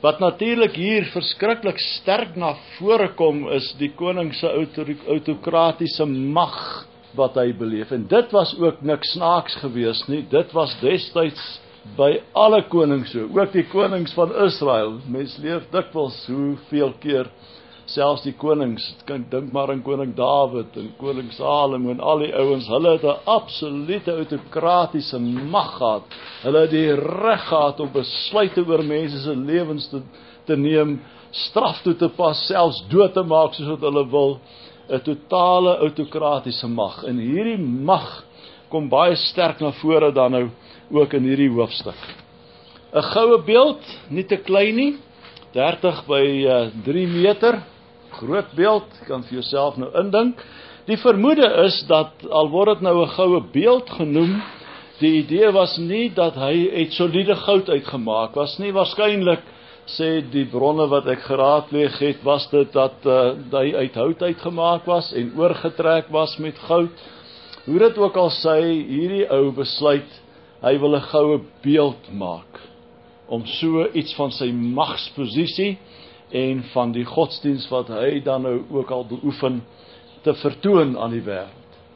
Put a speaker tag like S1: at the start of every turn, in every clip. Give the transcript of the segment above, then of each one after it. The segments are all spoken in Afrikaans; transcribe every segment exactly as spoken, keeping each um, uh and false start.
S1: Wat natuurlik hier verskriklik sterk na vore kom, is die koning se autokratiese mag wat hy beleef. En dit was ook niks snaaks gewees nie. Dit was destyds by alle konings so, ook die konings van Israel. Mens leef dikwels hoeveel keer, selfs die konings, kan dink maar aan koning Dawid en koning Salomo en al die ouens, hulle het 'n absolute autokratiese mag gehad. Hulle het die reg gehad om besluite oor mense se lewens te, te neem, straf toe te pas, selfs dood te maak soos wat hulle wil. 'n Totale autokratiese mag. En hierdie mag kom baie sterk na vore dan nou ook in hierdie hoofstuk. 'n Goue beeld, nie te klein nie, dertig by drie meter, groot beeld, kan vir jouself nou indink. Die vermoede is dat, al word dit nou 'n goue beeld genoem, die idee was nie dat hy uit soliede goud uitgemaak was nie. Waarskynlik, sê die bronne wat ek geraadpleeg het, was dit dat uh, hy uit hout uitgemaak was en oorgetrek was met goud. Hoe dit ook al sê, hierdie ou besluit, hy wil 'n goue beeld maak, om so iets van sy magsposisie en van die godsdienst wat hy dan nou ook al beoefen, te vertoon aan die wêreld.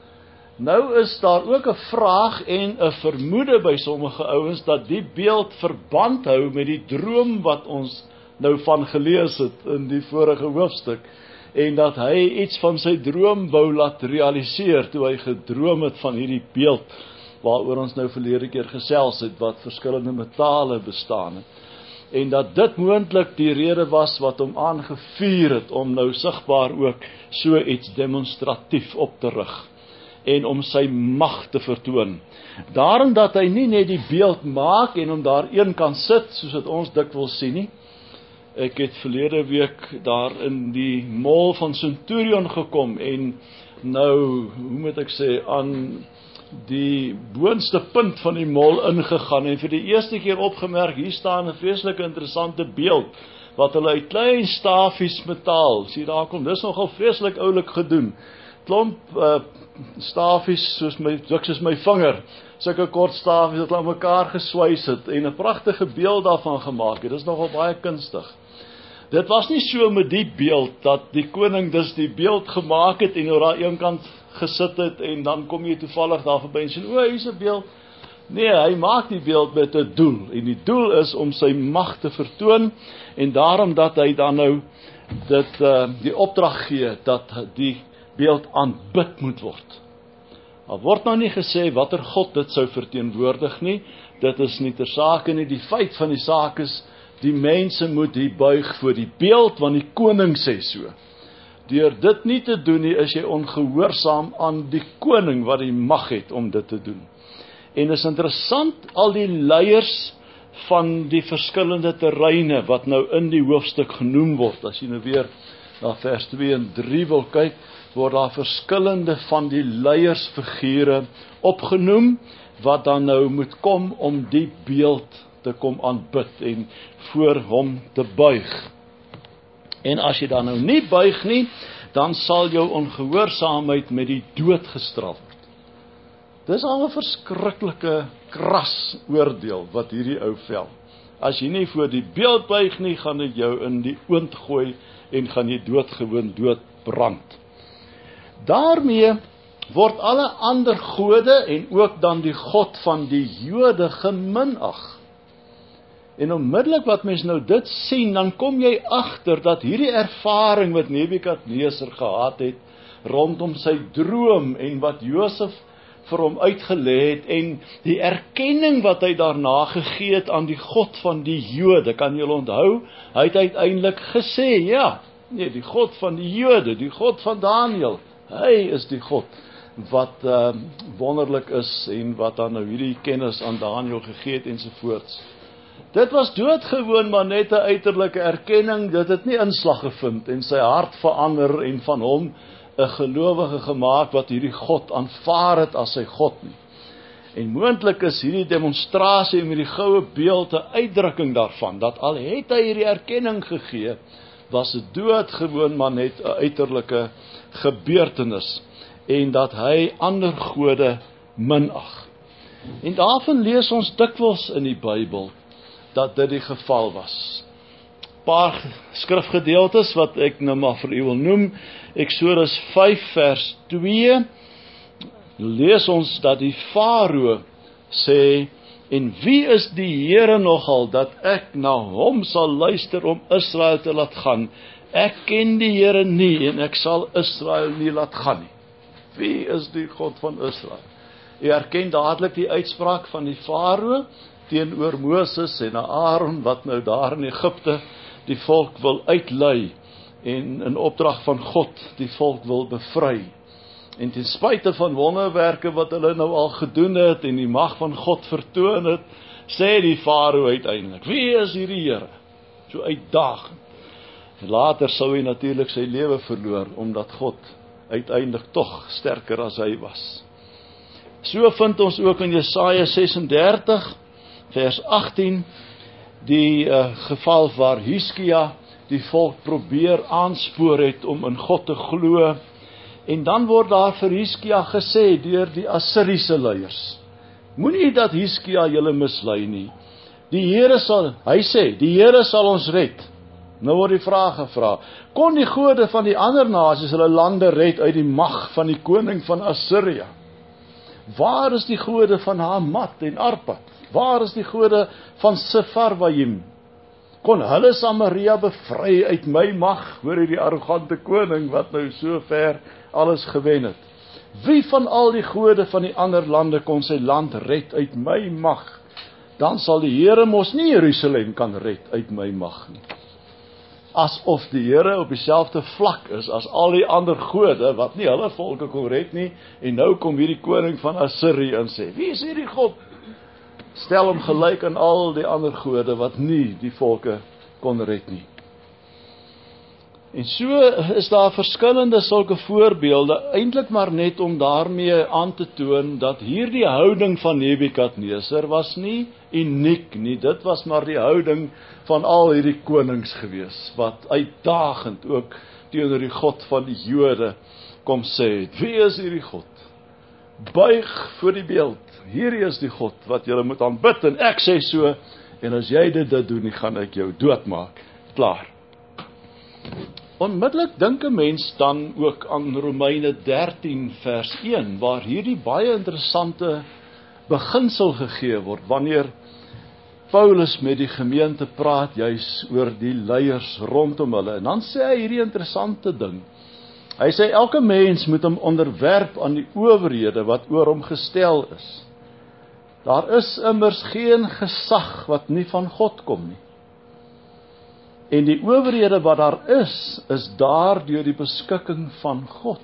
S1: Nou is daar ook 'n vraag en 'n vermoede by sommige ouens, dat die beeld verband hou met die droom wat ons nou van gelees het in die vorige hoofstuk, en dat hy iets van sy droom wou laat realiseer, toe hy gedroom het van hierdie beeld, waaroor ons nou verlede keer gesels het, wat verskillende metale bestaan het. En dat dit moontlik die rede was wat hom aangevuur het, om nou sigbaar ook so iets demonstratief op te rig, en om sy mag te vertoon. Daarom dat hy nie net die beeld maak, en om daar een kan sit, soos wat ons dikwels sien nie. Ek het verlede week daar in die mall van Centurion gekom, en nou, hoe moet ek sê, aan die boonste punt van die mall ingegaan, en vir die eerste keer opgemerk, hier staan 'n vreeslike interessante beeld, wat hulle uit klein stafies metaal, sien daar kom, dis nogal vreeslik oulik gedoen, klomp uh, stafies, soos my, soos my vinger, sulke kort stafies, wat hulle aan mekaar geswys het, en 'n pragtige beeld daarvan gemaak het, dis nogal baie kunstig. Dit was nie so met die beeld, dat die koning dus die beeld gemaak het, en oor daar een kant gesit het, en dan kom jy toevallig daar verby, en sê, o, hier is 'n beeld. Nee, hy maak die beeld met 'n doel, en die doel is om sy mag te vertoon, en daarom dat hy dan nou, dit, uh, die opdrag gee, dat die beeld aanbid moet word. Al word nou nie gesê, watter God dit sou verteenwoordig nie, dit is nie ter sake nie, die feit van die saak is, die mense moet hier buig voor die beeld, want die koning sê so. Deur dit nie te doen nie, is jy ongehoorsaam aan die koning, wat die mag het om dit te doen. En is interessant, al die leiers van die verskillende terreine, wat nou in die hoofstuk genoem word, as jy nou weer na vers twee en drie wil kyk, word daar verskillende van die leiersfigure opgenoem, wat dan nou moet kom om die beeld te kom aanbid en voor hom te buig. En as jy dan nou nie buig nie, dan sal jou ongehoorsaamheid met die dood gestraf word. Dis al 'n verskriklike kras oordeel wat hierdie ou vel. As jy nie voor die beeld buig nie, gaan dit jou in die oond gooi en gaan jy doodgewoon dood brand. Daarmee word alle ander gode en ook dan die God van die Jode geminag. En onmiddellik wat mens nou dit sien, dan kom jy agter dat hierdie ervaring wat Nebukadneser gehad het rondom sy droom en wat Josef vir hom uitgelê het en die erkenning wat hy daarna gegee het aan die God van die Jode, kan julle onthou, hy het uiteindelik gesê, ja, nee, die God van die Jode, die God van Daniël, hy is die God wat uh, wonderlik is en wat dan nou hierdie kennis aan Daniël gegee het ensovoorts. Dit was doodgewoon maar net 'n uiterlike erkenning, dit het nie inslag gevind en sy hart verander en van hom 'n gelowige gemaak wat hierdie God aanvaar het as sy God nie. En moontlik is hierdie demonstrasie met die goue beeld 'n uitdrukking daarvan, dat al het hy hierdie erkenning gegee, was dit doodgewoon maar net 'n uiterlike gebeurtenis en dat hy ander gode minag. En daarvan lees ons dikwels in die Bybel dat dit die geval was. paar skrifgedeeltes wat ek nou maar vir u wil noem. Eksodus vyf vers twee, lees ons dat die Farao sê, en wie is die Here nogal, dat ek na hom sal luister om Israel te laat gaan? Ek ken die Here nie, en ek sal Israel nie laat gaan nie. Wie is die God van Israel? U herken dadelik die uitspraak van die Farao teenoor Moses en Aaron, wat nou daar in Egipte die volk wil uitlei, en in opdrag van God die volk wil bevry. En ten spyte van wonderwerke wat hulle nou al gedoen het, en die mag van God vertoon het, sê die Farao uiteindelik, wie is hierdie Here? So uitdagend. Later sou hy natuurlik sy lewe verloor, omdat God uiteindelik tog sterker as hy was. So vind ons ook in Jesaja ses en dertig, vers agttien, die uh, geval waar Hiskia die volk probeer aanspoor het om in God te glo, en dan word daar vir Hiskia gesê deur die Assiriese leiers, moenie dat Hiskia julle mislei nie, die Here sal, hy sê, die Here sal ons red. Nou word die vraag gevra, kon die gode van die ander nasies hulle lande red uit die mag van die koning van Assyria? Waar is die gode van Hamat en Arpad? Waar is die gode van Sepharvaim? Kon hulle Samaria bevry uit my mag? Hoor jy die arrogante koning wat nou so ver alles gewen het? Wie van al die gode van die ander lande kon sy land red uit my mag? Dan sal die Here mos nie Jerusalem kan red uit my mag nie. Asof die Here op dieselfde vlak is as al die ander gode, wat nie hulle volke kon red nie, en nou kom hierdie koning van Assirië en sê, wie is hierdie God? Stel hom gelyk aan al die ander gode, wat nie die volke kon red nie. En so is daar verskillende sulke voorbeelde, eintlik maar net om daarmee aan te toon, dat hierdie houding van Nebukadneser was nie uniek nie, dit was maar die houding van al hierdie konings gewees, wat uitdagend ook teenoor die God van die Jode kom sê, wie is hierdie God? Buig voor die beeld, hierdie is die God wat julle moet aanbid, en ek sê so, en as jy dit dit doen, gaan ek jou doodmaak, klaar. Onmiddellik dink 'n mens dan ook aan Romeine dertien vers een, waar hierdie baie interessante beginsel gegee word, wanneer Paulus met die gemeente praat juis oor die leiers rondom hulle, en dan sê hy hierdie interessante ding, hy sê elke mens moet hom onderwerp aan die owerhede wat oor hom gestel is. Daar is immers geen gesag wat nie van God kom nie. En die owerhede wat daar is, is daar deur die beskikking van God.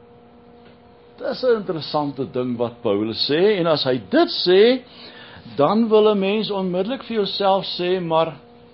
S1: Dis 'n interessante ding wat Paulus sê, en as hy dit sê, dan wil 'n mens onmiddellik vir jouself sê, maar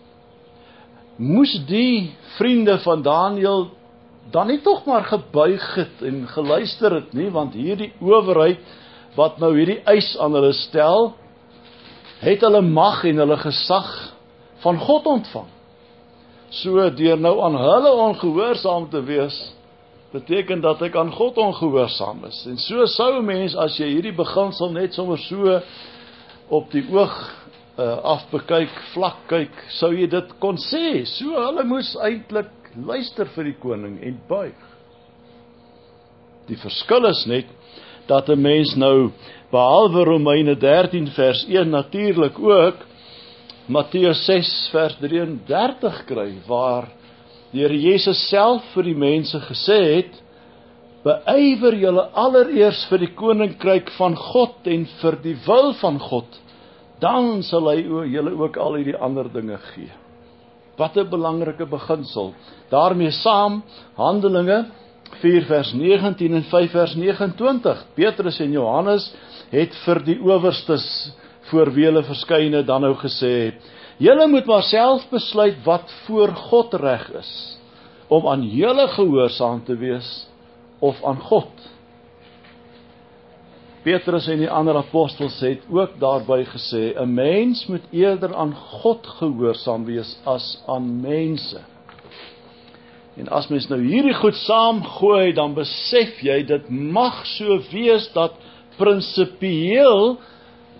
S1: moes die vriende van Daniël dan nie tog maar gebuig het en geluister het nie, want hierdie owerheid wat nou hierdie eis aan hulle stel, het hulle mag en hulle gesag van God ontvang. So deur nou aan hulle ongehoorsaam te wees, beteken dat ek aan God ongehoorsaam is. En so sou 'n mens, as jy hierdie beginsel net sommer so op die oog uh, afbekyk, vlak kyk, sou jy dit kon sê. So hulle moes eintlik luister vir die koning en buig. Die verskil is net dat 'n mens nou, behalwe Romeine dertien vers een natuurlik ook, Matteus ses vers drieëndertig kry, waar die Here Jesus self vir die mense gesê het, beywer julle allereers vir die koninkryk van God en vir die wil van God, dan sal hy julle ook al hierdie ander dinge gee. Wat 'n belangrike beginsel. Daarmee saam, Handelinge vier vers negentien en vyf vers nege en twintig. Petrus en Johannes het vir die owerstes voor wie hulle verskyne dan nou gesê, julle moet maar self besluit wat voor God reg is, om aan julle gehoorsaam te wees, of aan God. Petrus en die ander apostels het ook daarby gesê, 'n mens moet eerder aan God gehoorsaam wees, as aan mense. En as mens nou hierdie goed saamgooi, dan besef jy, dit mag so wees, dat prinsipieel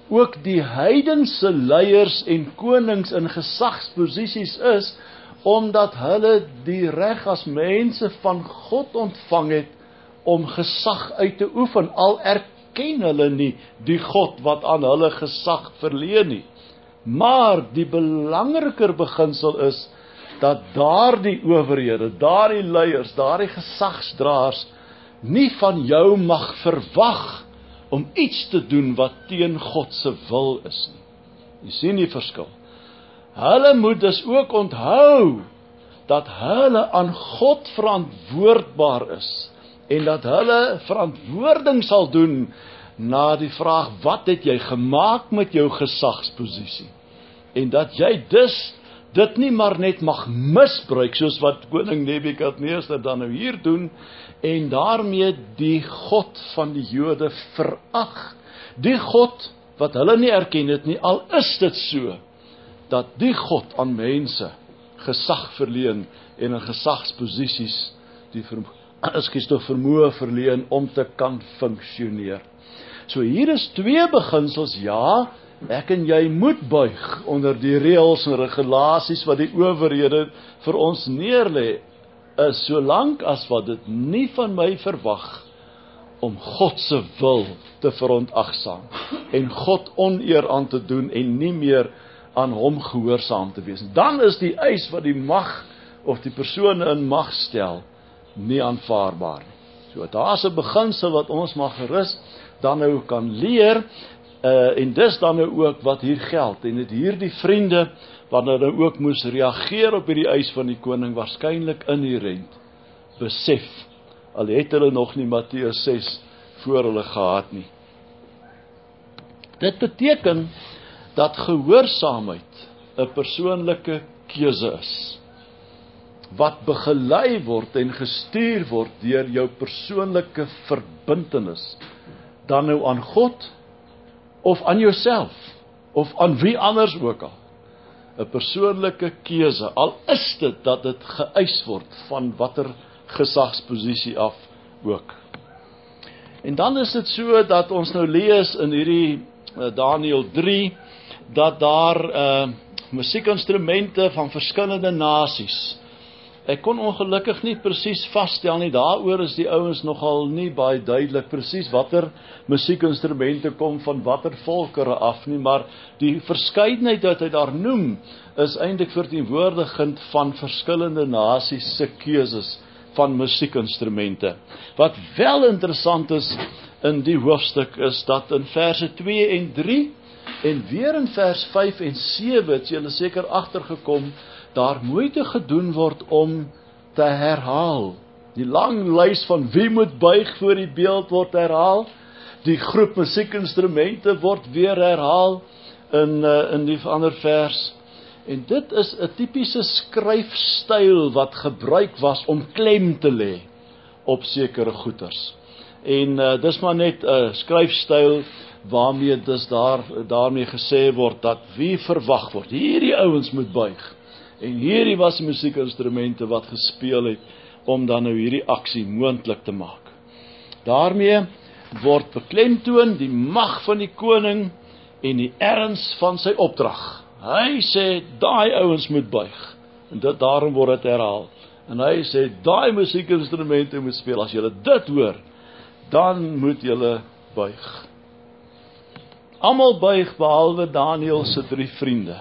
S1: ook die heidense leiers en konings in gesagsposisies is, omdat hulle die reg as mense van God ontvang het om gesag uit te oefen, al erken hulle nie die God wat aan hulle gesag verleen nie. Maar die belangriker beginsel is, dat daardie owerhede, daardie leiers, daardie gesagsdraers, nie van jou mag verwag om iets te doen wat teen God se wil is nie. Jy sien die verskil. Hulle moet dus ook onthou, dat hulle aan God verantwoordbaar is, en dat hulle verantwoording sal doen, na die vraag, wat het jy gemaak met jou gesagsposisie? En dat jy dus, dit nie maar net mag misbruik, soos wat koning Nebukadneser dan nou hier doen, en daarmee die God van die Jode verag. Die God, wat hulle nie erken het nie, al is dit so, dat die God aan mense gesag verleen, en in gesagsposisies die vermoë, toch vermoë verleen, om te kan functioneer. So hier is twee beginsels, ja, ek en jy moet buig onder die reëls en regulasies wat die owerhede vir ons neerlê, is solank as wat dit nie van my verwag om God se wil te verontagsaam en God oneer aan te doen en nie meer aan hom gehoorsaam te wees. Dan is die eis wat die mag of die persone in mag stel nie aanvaarbaar nie. So daar's 'n beginsel wat ons mag gerus dan nou kan leer, uh, en dis dan nou ook wat hier geld, en het hier die vriende, wat nou ook moes reageer op hierdie eis van die koning, waarskynlik inherent besef, al het hulle nog nie Matteus ses voor hulle gehad nie. Dit beteken, dat gehoorsaamheid 'n persoonlike keuse is, wat begelei word en gestuur word deur jou persoonlike verbintenis, dan nou aan God, of aan jouself, of aan wie anders ook al. 'n Persoonlike keuse, al is dit dat dit geëis word van watter gesagsposisie af ook. En dan is dit so dat ons nou lees in hierdie uh, Daniël drie, dat daar uh, musiekinstrumente van verskillende nasies. Ek kon ongelukkig nie presies vasstel nie, daaroor is die ouens nogal nie baie duidelik presies watter musiekinstrumente kom van watter volkere af nie, maar die verskeidenheid wat hy daar noem, is eintlik verteenwoordigend van verskillende nasies se keuses van musiekinstrumente. Wat wel interessant is in die hoofstuk is dat in verse twee en drie en weer in vers vyf en sewe het julle seker agtergekom, daar moeite gedoen word om te herhaal. Die lang lys van wie moet buig voor die beeld word herhaal. Die groep musiekinstrumente word weer herhaal in uh, in die ander vers. En dit is 'n tipiese skryfstyl wat gebruik was om klem te lê op sekere goeters. En uh, dis maar net 'n uh, skryfstyl waarmee dis daar daarmee gesê word dat wie verwag word. Hierdie ouens moet buig. En hierdie was die musiekinstrumente wat gespeel het om dan nou hierdie aksie moontlik te maak. Daarmee word beklemtoon die mag van die koning en die erns van sy opdrag. Hy sê daai ouens moet buig. En dit daarom word dit herhaal. En hy sê daai musiekinstrumente moet speel. As julle dit hoor, dan moet julle buig. Almal buig behalwe Daniël se drie vriende.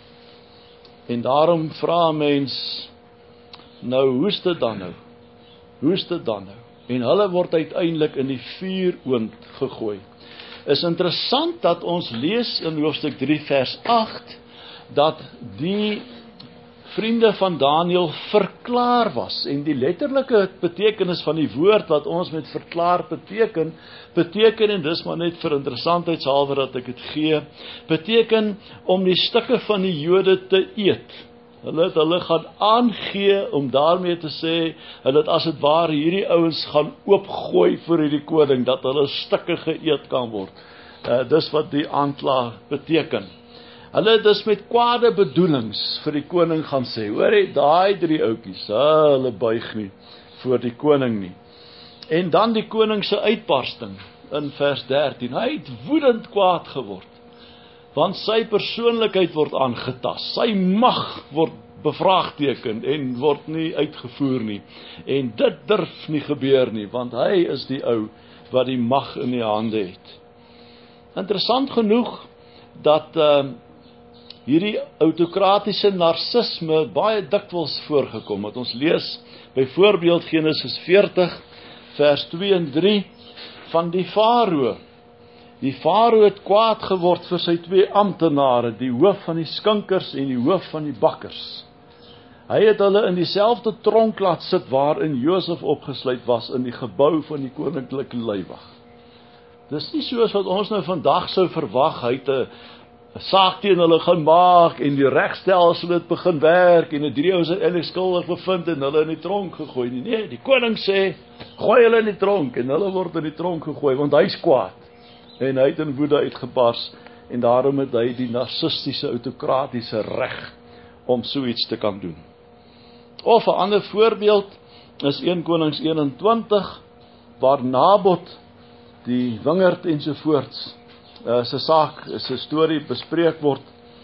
S1: En daarom vra mens, nou hoe's dit dan nou? Hoe's dit dan nou? En hulle word uiteindelik in die vuuroond gegooi. Is interessant dat ons lees in hoofstuk drie vers agt, dat die vriende van Daniël verklaar was. En die letterlike betekenis van die woord wat ons met verklaar beteken, beteken, en dis maar net vir interessantheidshalwe dat ek dit gee, beteken om die stukke van die Jode te eet. Hulle het hulle gaan aangee om daarmee te sê, hulle het as het ware hierdie ouens gaan oopgooi vir hierdie koning, dat hulle stukke geëet kan word. Uh, dis wat die aankla beteken. Hulle het dus met kwade bedoelings vir die koning gaan sê, hoor jy, daai drie ouetjies, hulle buig nie voor die koning nie. En dan die koning se uitbarsting in vers dertien, hy het woedend kwaad geword. want sy persoonlikheid word aangetast, sy mag word bevraagteken en word nie uitgevoer nie, en dit durf nie gebeur nie, want hy is die ou wat die mag in die hande het. Interessant genoeg, dat uh, hierdie autokratiese narcisme baie dikwels voorgekom het. Ons lees byvoorbeeld Genesis veertig, vers twee en drie, van die Farao. Die Farao het kwaad geword vir sy twee amptenare, die hoof van die skinkers en die hoof van die bakkers. Hy het hulle in dieselfde tronk laat sit waarin Josef opgesluit was in die gebou van die koninklike leiwag. Dis nie soos wat ons nou vandag sou verwag, hy het 'n saak teen hulle gemaak en die regstelsel het begin werk en die drie ouens het eintlik skuldig bevind en hulle in die tronk gegooi nie. Nee, die koning sê, gooi hulle in die tronk en hulle word in die tronk gegooi, want hy's kwaad. En hy het in woede uitgebars en daarom het hy die narcistiese, autokratiese reg om so iets te kan doen. Of 'n ander voorbeeld is Eerste Konings eenentwintig, waar Nabot die wingerd ensovoorts uh, sy saak, sy storie bespreek word,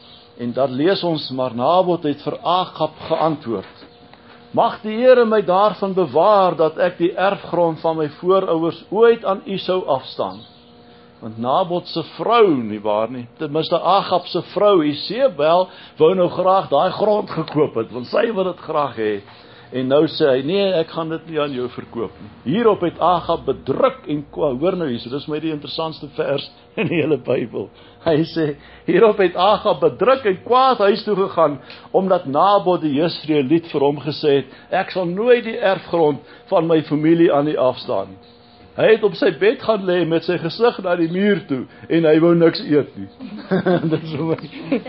S1: en daar lees ons, maar Nabot het vir Agab geantwoord, mag die Here my daarvan bewaar, dat ek die erfgrond van my voorouers ooit aan u sou afstaan. Want Nabot se vrou, nie waar nie, ten minste Agab se vrou, Isebel, wou nou graag daai grond gekoop het, want sy wil dit graag hê. En nou sê hy, nee, ek gaan dit nie aan jou verkoop nie. Hierop het Agab bedruk en kwaad, hoor nou hier, so dis my die interessantste vers in die hele Bybel. Hy sê, hierop het Agab bedruk en kwaad huis toe gegaan, omdat Nabot die Jesreeliet vir hom gesê het, ek sal nooit die erfgrond van my familie aan u afstaan nie. Hy het op sy bed gaan lê met sy gesig na die muur toe, en hy wou niks eet nie. Dit is so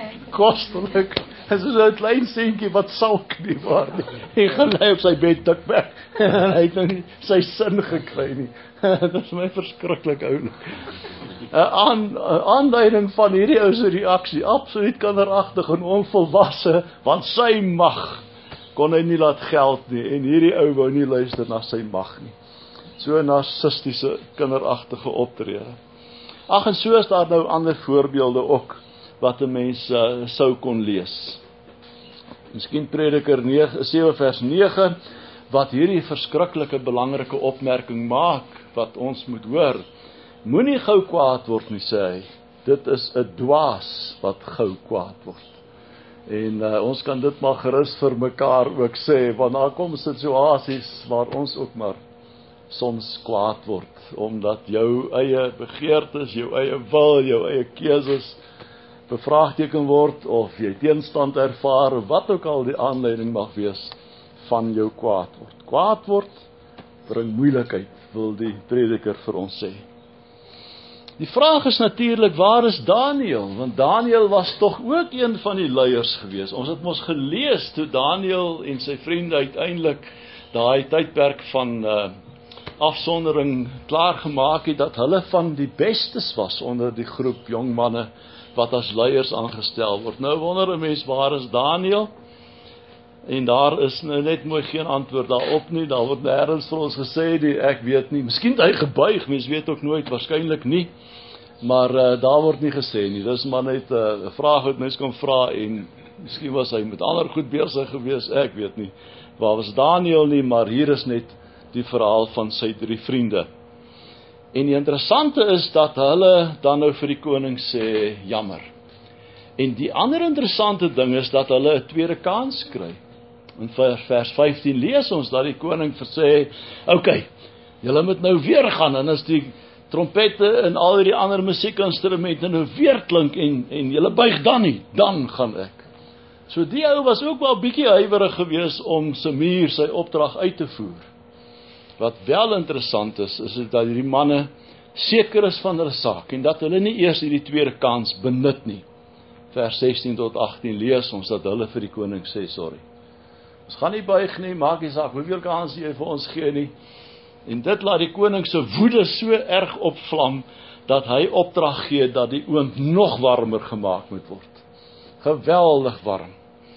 S1: kostelik. Dit is so 'n klein seentjie wat salk nie waar nie. Hy gaan lê op sy bed tik weg, en hy het nou nie sy sin gekry nie. Dit is my verskriklik oulik. 'n aan, aanduiding van hierdie ou se reaksie, absoluut kinderagtig en onvolwasse, want sy mag kon hy nie laat geld nie, en hierdie ou wou nie luister na sy mag nie. So 'n narcistiese, kinderagtige optrede. Ag, en so is daar nou ander voorbeelde ook, wat 'n mens uh, sou kon lees. Miskien Prediker sewe vers nege, wat hierdie verskriklike belangrike opmerking maak, wat ons moet hoor. Moenie gou kwaad word nie, sê hy. Dit is 'n dwaas wat gou kwaad word. En uh, ons kan dit maar gerus vir mekaar ook sê, want daar kom situasies waar ons ook maar soms kwaad word, omdat jou eie begeertes, jou eie wil, jou eie keuses bevraagteken word, of jy teenstand ervaar, of wat ook al die aanleiding mag wees van jou kwaad word. Kwaad word bring moeilikheid, wil die prediker vir ons sê. Die vraag is natuurlik, waar is Daniël? Want Daniël was tog ook een van die leiers gewees. Ons het mos gelees toe Daniël en sy vriende uiteindelik daai tydperk van uh, afsondering klaar gemaak het, dat hulle van die bestes was onder die groep jong manne wat as leiers aangestel word. Nou wonder 'n mens, waar is Daniël? En daar is nou net mooi geen antwoord daarop nie. Daar word nêrens vir ons gesê die, ek weet nie. Miskien het hy gebuig, mens weet ook nooit, waarskynlik nie. Maar uh, daar word nie gesê nie. Dis maar net 'n uh, vraag wat mens kan vra, en miskien was hy met ander goed besig gewees, ek weet nie. Waar was Daniël nie, maar hier is net die verhaal van sy drie vriende. En die interessante is dat hulle dan nou vir die koning sê, jammer. En die ander interessante ding is dat hulle 'n tweede kans kry. In vers vyftien lees ons dat die koning sê, oké, julle moet nou weer gaan, en as die trompette en al die ander musiekinstrumente nou weer klink, en, en julle buig dan nie, dan gaan ek. So die ou was ook wel bietjie huiwerig gewees om sy muur, sy opdrag uit te voer. Wat wel interessant is, is dat die manne seker is van hulle saak, en dat hulle nie eers hierdie tweede kans benut nie. Vers sestien tot agttien lees ons dat hulle vir die koning sê, sorry, ons gaan nie buig nie, maak nie saak hoeveel kans jy vir ons gee nie. En dit laat die koning se woede so erg opvlam, dat hy opdrag gee dat die oond nog warmer gemaak moet word. Geweldig warm.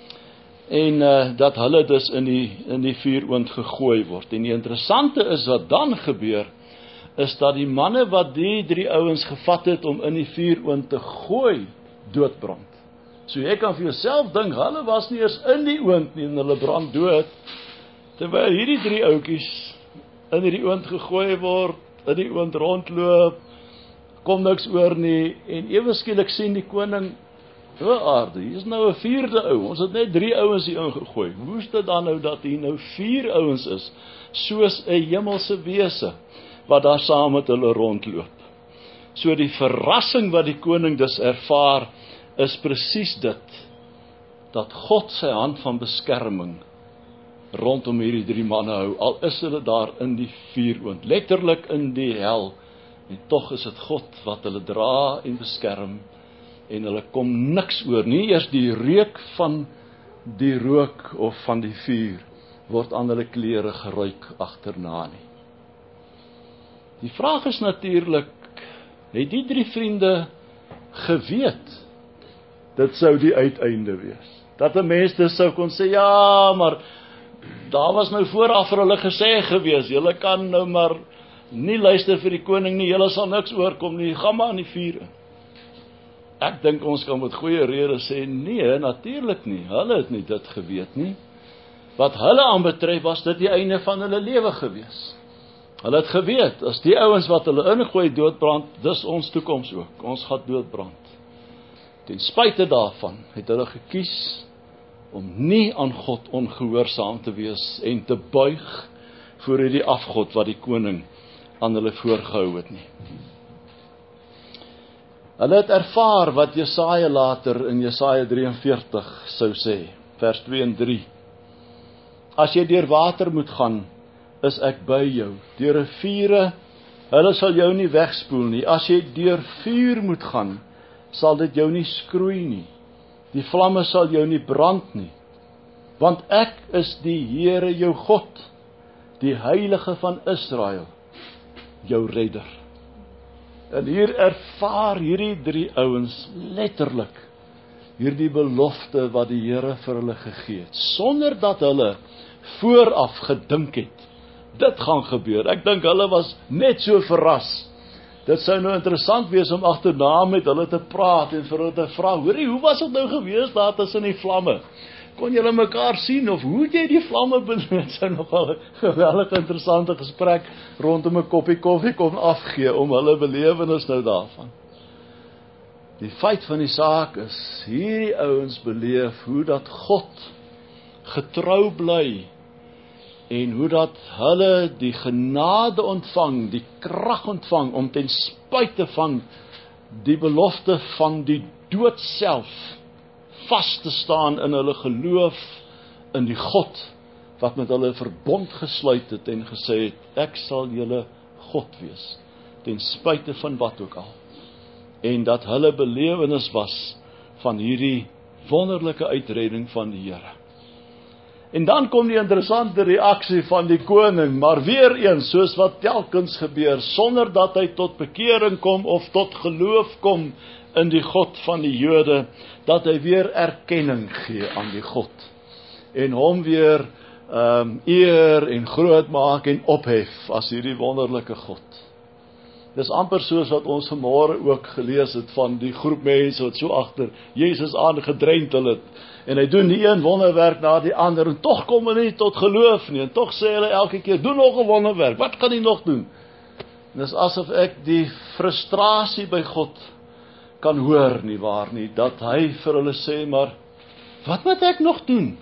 S1: En uh, dat hulle dus in die, in die vuuroond gegooi word. En die interessante is wat dan gebeur, is dat die manne wat die drie ouens gevat het om in die vuuroond te gooi, doodbrand. So jy kan vir jouself dink, hulle was nie eers in die oond nie en hulle brand dood, terwyl hierdie drie ouetjies in hierdie oond gegooi word, in die oond rondloop, kom niks oor nie, en ewe skielik sien die koning, o aarde, hier is nou 'n vierde ou, ons het net drie ouens hier ingegooi, hoe is dit dan nou dat hier nou vier ouens is, soos 'n hemelse wese, wat daar saam met hulle rondloop. So die verrassing wat die koning dus ervaar, is presies dit, dat God sy hand van beskerming rondom hierdie drie manne hou, al is hulle daar in die vuuroond, letterlik in die hel, en tog is dit God wat hulle dra en beskerm, en hulle kom niks oor, nie eers die reuk van die rook of van die vuur, word aan hulle klere geruik agterna nie. Die vraag is natuurlik, het die drie vriende geweet, dit sou die uiteinde wees, dat 'n mens dus sou kon sê, ja, maar daar was nou vooraf vir hulle gesê gewees, julle kan nou maar nie luister vir die koning nie, julle sal niks oorkom nie, gaan maar in die vuur in. Ek dink ons kan met goeie rede sê, nee, natuurlik nie, hulle het nie dit geweet nie. Wat hulle aanbetref, was dit die einde van hulle lewe gewees. Hulle het geweet, as die ouens wat hulle ingooi doodbrand, dis ons toekoms ook, ons gaan doodbrand. Ten spyte daarvan, het hulle gekies om nie aan God ongehoorsaam te wees en te buig voor hierdie afgod wat die koning aan hulle voorgehou het nie. Hulle het ervaar wat Jesaja later in Jesaja drieënveertig sou sê, vers twee en drie. As jy deur water moet gaan, is ek by jou. Deur riviere, hulle sal jou nie wegspoel nie. As jy deur vuur moet gaan, sal dit jou nie skroei nie. Die vlamme sal jou nie brand nie. Want ek is die Here jou God, die Heilige van Israel, jou redder. En hier ervaar hierdie drie ouens letterlik hierdie belofte wat die Here vir hulle gegee het, sonder dat hulle vooraf gedink het, dit gaan gebeur. Ek dink hulle was net so verras. Dit sou nou interessant wees om agterna met hulle te praat en vir hulle te vra, hoorie, hoe was dit nou gewees daar tussen die vlamme? Kon julle mekaar sien, of hoe het jy die vlamme beleef? Sou nogal 'n geweldige interessante gesprek rondom 'n koppie koffie kon afgee, om hulle belewenis nou daarvan. Die feit van die saak is, hierdie ouens beleef hoe dat God getrou bly, en hoe dat hulle die genade ontvang, die krag ontvang, om ten spyte van die belofte van die dood self, vas te staan in hulle geloof, in die God, wat met hulle verbond gesluit het, en gesê het, ek sal julle God wees, ten spyte van wat ook al, en dat hulle belewenis was, van hierdie wonderlike uitredding van die Here. En dan kom die interessante reaksie van die koning, maar weer eens, soos wat telkens gebeur, sonder dat hy tot bekering kom, of tot geloof kom, in die God van die Jode, dat hy weer erkenning gee aan die God, en hom weer um, eer en groot maak en ophef, as hierdie wonderlike God. Dis amper soos wat ons vanmôre ook gelees het, van die groep mense, wat so agter Jesus aangedrentel het, en hy doen die een wonderwerk na die ander, en tog kom hy nie tot geloof nie, en tog sê hulle elke keer, doen nog 'n wonderwerk, wat kan hy nog doen? En dis asof ek die frustrasie by God kan hoor, nie waar nie, dat hy vir hulle sê, maar, wat moet ek nog doen,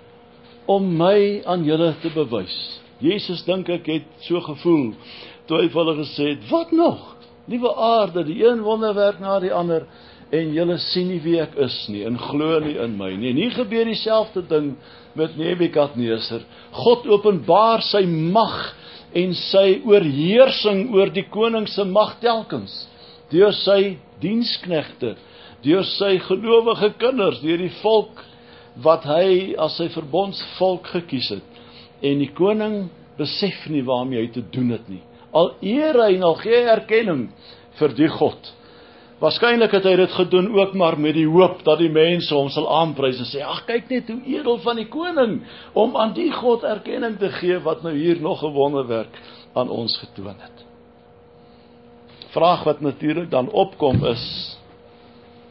S1: om my aan julle te bewys? Jesus, dink ek, het so gevoel, toe hy vir hulle gesê het, wat nog? Liewe aarde, die een wonderwerk na die ander, en julle sien nie wie ek is nie, en glo nie in my nie. En hier gebeur dieselfde ding met Nebukadneser. God openbaar sy mag, en sy oorheersing oor die koning se mag telkens, deur sy diensknegte, deur sy gelowige kinders, deur die volk, wat hy as sy verbondsvolk gekies het. En die koning besef nie waarmee hy te doen het nie. Al eer hy en al gee erkenning vir die God. Waarskynlik het hy dit gedoen ook maar met die hoop dat die mense hom sal aanprys en sê, ag, kyk net hoe edel van die koning, om aan die God erkenning te gee, wat nou hier nog 'n wonderwerk aan ons getoon het. Vraag wat natuurlik dan opkom is,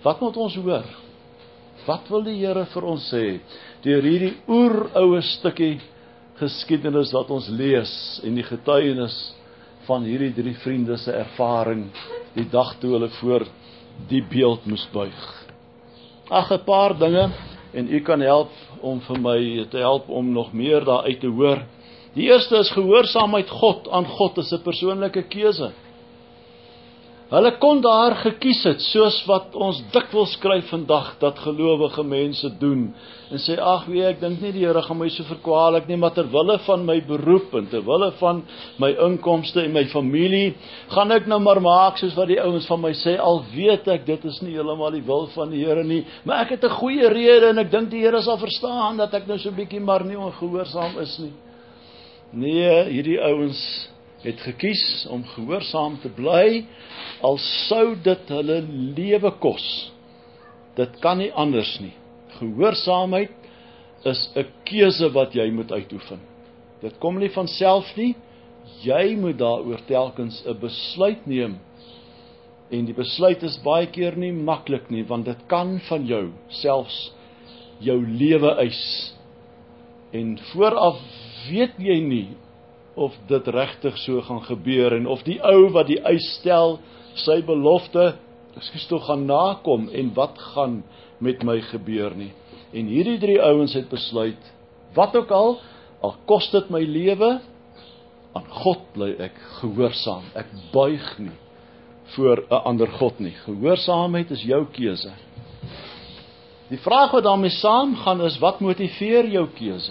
S1: Wat moet ons hoor? Wat wil die Here vir ons sê? Deur hierdie oeroue stukkie geskiedenis wat ons lees en die getuienis van hierdie drie vriende se ervaring die dag toe hulle voor die beeld moes buig. Ag, 'n paar dinge en u kan help om vir my te help om nog meer daaruit te hoor. Die eerste is gehoorsaamheid God aan God is 'n persoonlike keuse. Hulle kon daar gekies het, soos wat ons dikwels skryf vandag, dat gelowige mense doen, en sê, ag weet, ek dink nie die Here gaan my so verkwalik nie, maar terwille van my beroep, en terwille van my inkomste en my familie, gaan ek nou maar maak, soos wat die ouens van my sê, al weet ek, dit is nie heeltemal die wil van die Here nie, maar ek het 'n goeie rede, en ek dink die Here sal verstaan, dat ek nou so bietjie maar nie ongehoorsaam is nie. Nee, hierdie ouens het gekies om gehoorsaam te bly, al sou dit hulle lewe kos. Dit kan nie anders nie. Gehoorsaamheid is 'n keuse wat jy moet uitoefen. Dit kom nie van self nie, jy moet daaroor telkens 'n besluit neem. En die besluit is baie keer nie maklik nie, want dit kan van jou selfs jou lewe eis. En vooraf weet jy nie of dit regtig so gaan gebeur, en of die ou wat die eis stel, sy belofte, ekskuus tog gaan nakom, en wat gaan met my gebeur nie. En hierdie drie ouens het besluit, wat ook al, al kos dit my lewe, aan God bly ek gehoorsaam, ek buig nie voor 'n ander God nie. Gehoorsaamheid is jou keuse. Die vraag wat daarmee saamgaan is, wat motiveer jou keuse?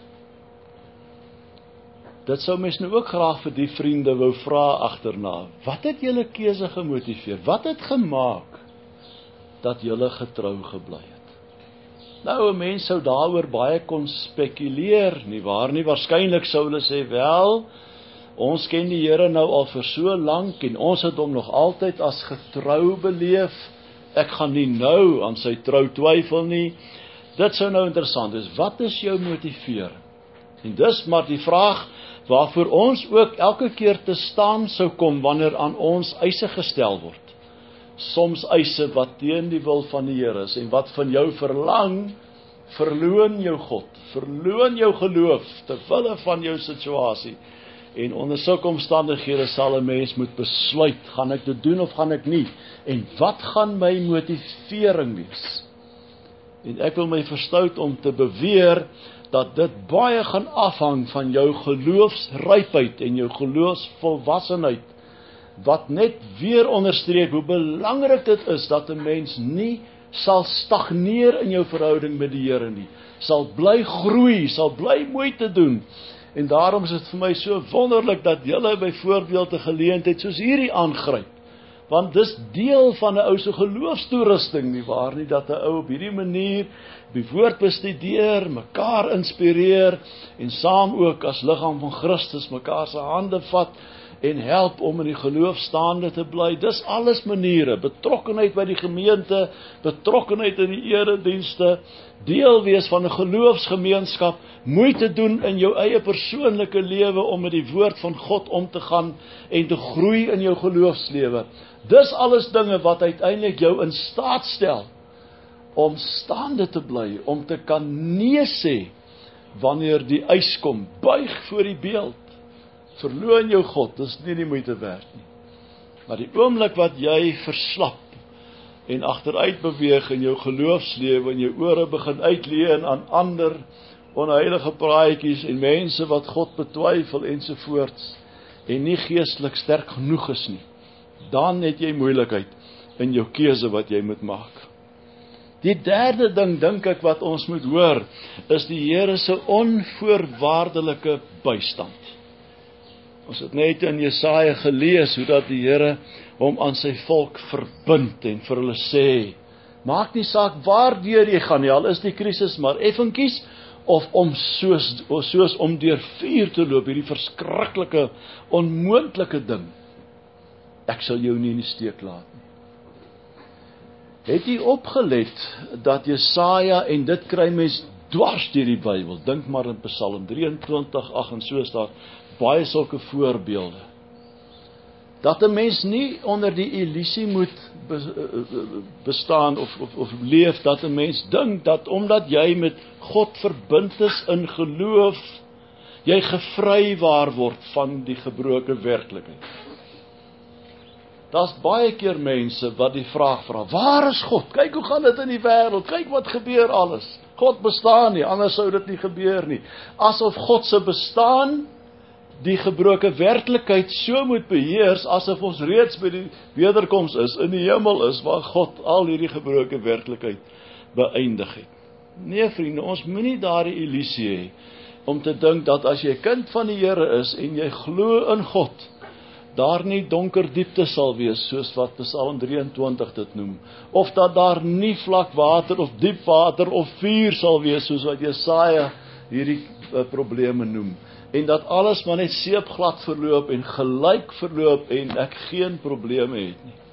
S1: Dit sou mens nou ook graag vir die vriende wou vra agterna. Wat het julle keuse gemotiveer? Wat het gemaak dat julle getrou gebly het? Nou, 'n mens sou daaroor baie kon spekuleer, nie waar nie? Waarskynlik sou hulle sê, wel, ons ken die Here nou al vir so lank, en ons het hom nog altyd as getrou beleef. Ek gaan nie nou aan sy trou twyfel nie. Dit sou nou interessant wees. Wat is jou motiveer? En dis maar die vraag waarvoor ons ook elke keer te staan sou kom wanneer aan ons eise gestel word. Soms eise wat teen die wil van die Here is en wat van jou verlang, verloon jou God, verloon jou geloof ter wille van jou situasie. En onder sulke omstandighede sal 'n mens moet besluit, gaan ek dit doen of gaan ek nie? En wat gaan my motivering wees? En ek wil my verstout om te beweer dat dit baie gaan afhang van jou geloofsrypheid en jou geloofsvolwassenheid, wat net weer onderstreep hoe belangrik dit is dat 'n mens nie sal stagneer in jou verhouding met die Here nie, sal bly groei, sal bly moeite doen. En daarom is dit vir my so wonderlik dat julle byvoorbeeld 'n geleentheid soos hierdie aangryp. Want dis deel van 'n ou se geloofstoerusting, nie waar nie, dat 'n ou op hierdie manier die woord bestudeer, mekaar inspireer en saam ook as liggaam van Christus mekaar se hande vat en help om in die geloof staande te bly. Dis alles maniere, betrokkenheid by die gemeente, betrokkenheid in die eredienste, deel wees van 'n geloofsgemeenskap, moeite doen in jou eie persoonlike lewe om met die woord van God om te gaan en te groei in jou geloofslewe. Dis alles dinge wat uiteindelik jou in staat stel om staande te bly, om te kan nee sê wanneer die eis kom, buig voor die beeld. Verloon jou God, dis nie die moeite werd nie. Maar die oomblik wat jy verslap en agteruit beweeg in jou geloofslewe en jou ore begin uitleen aan ander onheilige praatjies en mense wat God betwyfel ensovoorts en nie geestelik sterk genoeg is nie, dan het jy moeilikheid in jou keuse wat jy moet maak. Die derde ding dink ek wat ons moet hoor, is die Here se onvoorwaardelike bystand. Ons het net in Jesaja gelees hoe dat die Here hom aan sy volk verbind en vir hulle sê, maak nie saak waardeur jy gaan nie, al is die krisis maar effenkies, of om soos, of soos om deur vuur te loop, hierdie verskriklike, onmoontlike ding. Ek sal jou nie in die steek laat nie. Het jy opgelet dat Jesaja, en dit kry mens dwars deur die Bybel, dink maar in Psalm drieëntwintig, ag en so is daar baie sulke voorbeelde. Dat 'n mens nie onder die illusie moet bestaan of, of, of leef, dat 'n mens dink dat omdat jy met God verbind is in geloof, jy gevrywaar word van die gebroke werklikheid. Daar's baie keer mense wat die vraag vra, waar is God? Kyk hoe gaan dit in die wêreld, kyk wat gebeur alles. God bestaan nie, anders sou dit nie gebeur nie. Asof God se bestaan die gebroke werklikheid so moet beheers, asof ons reeds by die wederkoms is, in die hemel is, waar God al hierdie gebroke werklikheid beëindig het. Nee vriende, ons moenie daardie illusie hê, om te dink dat as jy kind van die Here is, en jy glo in God, daar nie donker diepte sal wees, soos wat Psalm drieëntwintig dit noem, of dat daar nie vlak water, of diep water, of vuur sal wees, soos wat Jesaja hierdie uh, probleme noem, en dat alles maar net seepglad verloop, en gelyk verloop, en ek geen probleme het nie.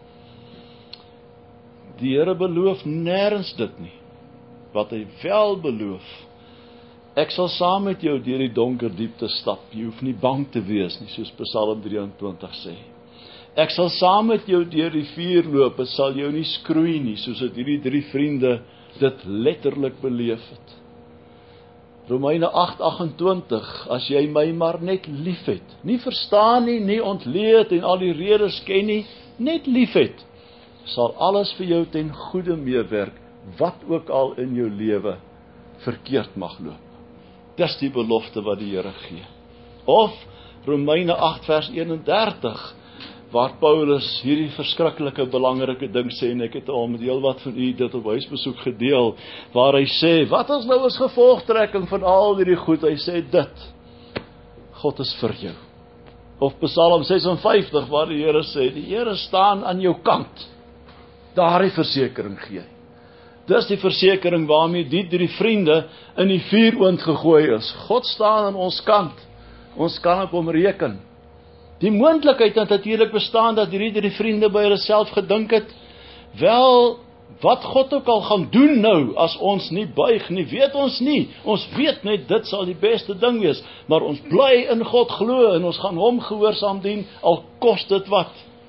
S1: Die Here beloof nêrens dit nie, wat hy wel beloof, ek sal saam met jou deur die donker diepte stap, jy hoef nie bang te wees nie, soos Psalm drieëntwintig sê. Ek sal saam met jou deur die vuur loop, het sal jou nie skroei nie, soos het hierdie drie vriende dit letterlik beleef het. Romeine agt agt-ag-twintig, as jy my maar net lief het, nie verstaan nie, nie ontleed en al die redes ken nie, net lief het, sal alles vir jou ten goeie meewerk, wat ook al in jou lewe verkeerd mag loop. Dis die belofte wat die Here gee. Of Romeine agt vers eenendertig, waar Paulus hierdie verskriklike belangrike ding sê, en ek het al met heel wat van u dit op huisbesoek gedeel, waar hy sê, wat is nou as gevolgtrekking van al hierdie goed? Hy sê dit, God is vir jou. Of Psalm ses en vyftig, waar die Here sê, die Here staan aan jou kant. Daardie versekering gee hy. Dis die versekering waarmee die drie vriende in die vuuroond gegooi is. God staan aan ons kant. Ons kan op hom reken. Die moontlikheid het natuurlik bestaan dat hierdie drie vriende by hulle self gedink het, wel, wat God ook al gaan doen nou, as ons nie buig nie, weet ons nie. Ons weet net, dit sal die beste ding wees, maar ons bly in God glo, en ons gaan hom gehoorsaam dien, al kos dit wat.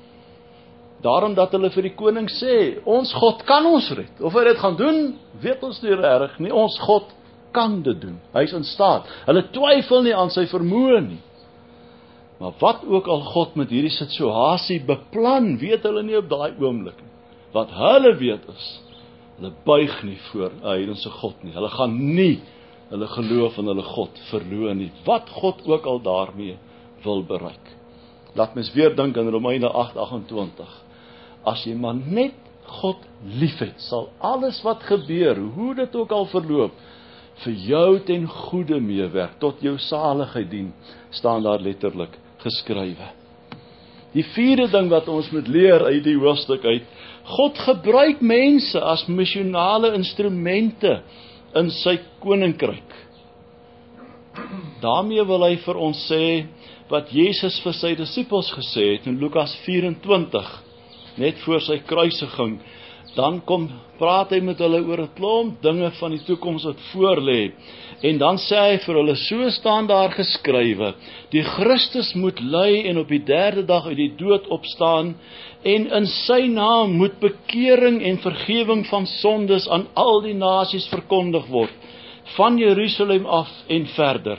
S1: Daarom dat hulle vir die koning sê, ons God kan ons red. Of hy dit gaan doen, weet ons nie reg nie. Ons God kan dit doen. Hy is in staat. Hulle twyfel nie aan sy vermoë nie. Maar wat ook al God met hierdie situasie beplan, weet hulle nie op daai oomblik nie. Wat hulle weet is, hulle buig nie voor 'n heidense God nie. Hulle gaan nie hulle geloof in hulle God verloor nie. Wat God ook al daarmee wil bereik. Laat mens weer dink aan Romeine agt agt-twintig. As jy maar net God liefhet, sal alles wat gebeur, hoe dit ook al verloop, vir jou ten goeie meewerk, tot jou saligheid dien, staan daar letterlik geskrywe. Die vierde ding wat ons moet leer uit die hoofstuk uit, God gebruik mense as missionale instrumente in sy koninkryk. Daarmee wil hy vir ons sê, wat Jesus vir sy disippels gesê het in Lukas vyf-en-twintig, net voor sy kruisiging, dan kom, praat hy met hulle oor 'n klomp dinge van die toekoms wat voor lê, en dan sê hy vir hulle, so staan daar geskrywe, die Christus moet ly en op die derde dag uit die dood opstaan, en in sy naam moet bekering en vergewing van sondes aan al die nasies verkondig word, van Jerusalem af en verder.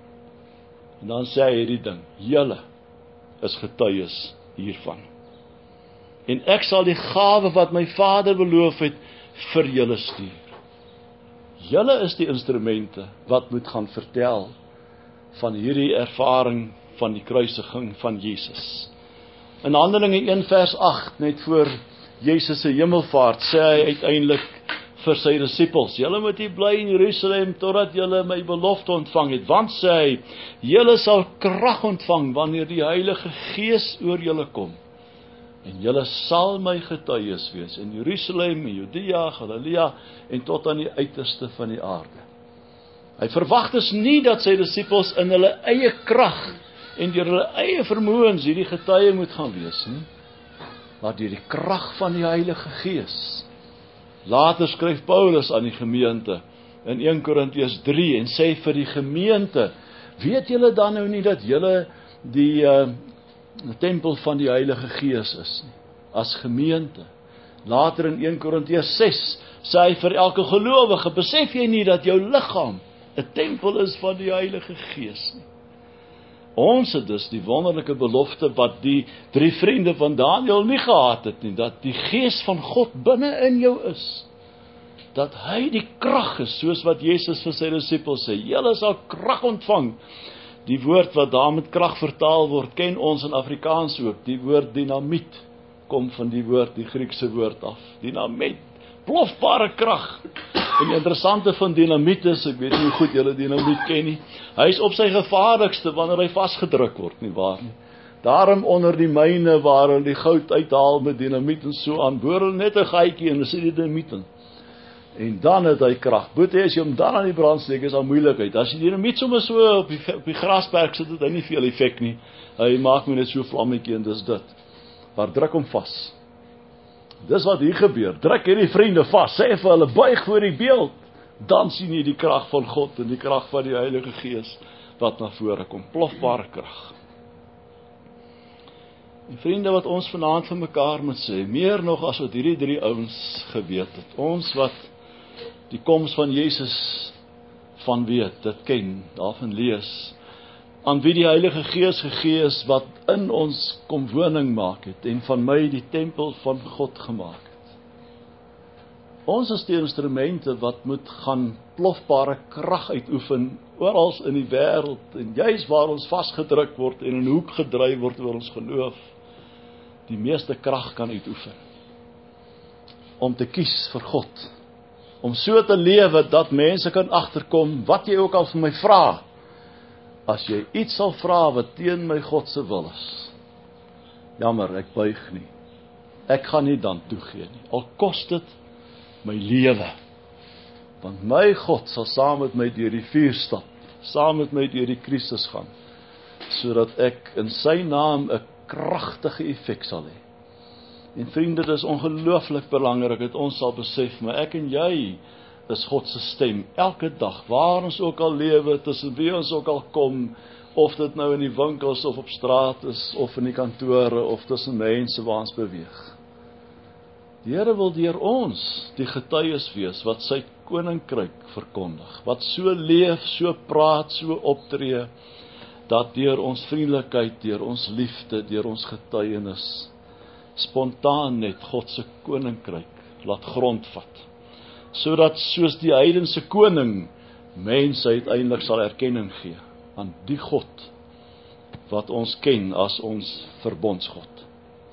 S1: En dan sê hy hierdie ding, julle is getuies hiervan. En ek sal die gawe wat my Vader beloof het, vir julle stuur. Julle is die instrumente wat moet gaan vertel van hierdie ervaring van die kruisiging van Jesus. In Handelinge een vers agt, net voor Jesus se hemelvaart, sê hy uiteindelik vir sy disippels, julle moet hier bly in Jerusalem, totdat julle my belofte ontvang het, want sê hy, julle sal krag ontvang, wanneer die Heilige Gees oor julle kom, en julle sal my getuies wees, in Jerusalem, in Judea, Galilea, en tot aan die uiterste van die aarde. Hy verwag dus nie dat sy disippels in hulle eie krag, en deur hulle eie vermoëns hierdie getuie moet gaan wees, nie? Maar deur die krag van die Heilige Gees. Later skryf Paulus aan die gemeente in een Korintiërs drie en sê vir die gemeente, weet julle dan nou nie dat julle die uh, 'n tempel van die Heilige Gees is nie, as gemeente. Later in Eerste Korintiërs ses sê hy vir elke gelowige, besef jy nie dat jou liggaam 'n tempel is van die Heilige Gees nie. Ons het dus die wonderlike belofte wat die drie vriende van Daniël nie gehad het nie, dat die Gees van God binne in jou is. Dat hy die krag is, soos wat Jesus vir sy disippels sê, julle sal krag ontvang. Die woord wat daar met krag vertaal word, ken ons in Afrikaans ook. Die woord dynamiet kom van die woord, die Griekse woord af. Dynamiet, plofbare krag. En die interessante van dynamiet is, ek weet nie hoe goed julle dynamiet ken nie, hy is op sy gevaarlikste wanneer hy vasgedruk word, nie waar nie. Daarom onder die myne waar hulle die goud uithaal met dynamiet en so aan, boor hulle net 'n gaatjie en hulle sit die dynamiet in. En dan het hy krag. Boete, as jy hom dan aan die brand steek, is al moeilikheid. As jy dynamiet sommer so op die, op die grasperk sit, het hy nie veel effek nie. Hy maak my net so vlammetjie en dis dit. Maar druk hom vas. Dis wat hier gebeur. Druk hierdie vriende vas. Sê vir hulle, buig voor die beeld. Dan sien jy die krag van God en die krag van die Heilige Gees wat na vore kom. Plofbare krag. En vriende, wat ons vanaand vir mekaar moet sê, meer nog as wat hierdie drie ouens geweet het. Ons wat die koms van Jesus van weet, dit ken, daarvan lees, aan wie die Heilige Gees gegee is, wat in ons kom woning maak het, en van my die tempel van God gemaak het. Ons is die instrumente wat moet gaan plofbare krag uitoefen, oral in die wêreld, en juis waar ons vasgedruk word, en in 'n hoek gedryf word oor ons geloof, die meeste krag kan uitoefen, om te kies vir God, om so te lewe, dat mense kan agterkom, wat jy ook al vir my vra, as jy iets sal vra, wat teen my God se wil is, jammer, ek buig nie, ek gaan nie dan toegee nie, al kost dit my lewe, want my God sal saam met my deur die vuur stap, saam met my deur die krisis gaan, sodat ek in sy naam 'n kragtige effek sal hê. En vriende, dit is ongelooflik belangrik dat ons sal besef, maar ek en jy is God se stem, elke dag, waar ons ook al lewe, tussen wie ons ook al kom, of dit nou in die winkels, of op straat is, of in die kantore, of tussen mense waar ons beweeg. Die Here wil deur ons die getuies wees, wat sy koninkryk verkondig, wat so leef, so praat, so optree, dat deur ons vriendelikheid, deur ons liefde, deur ons getuienis, spontaan net God se koninkryk laat grondvat, sodat soos die heidense koning mense uiteindelik sal erkenning gee aan die God wat ons ken as ons verbondsgod.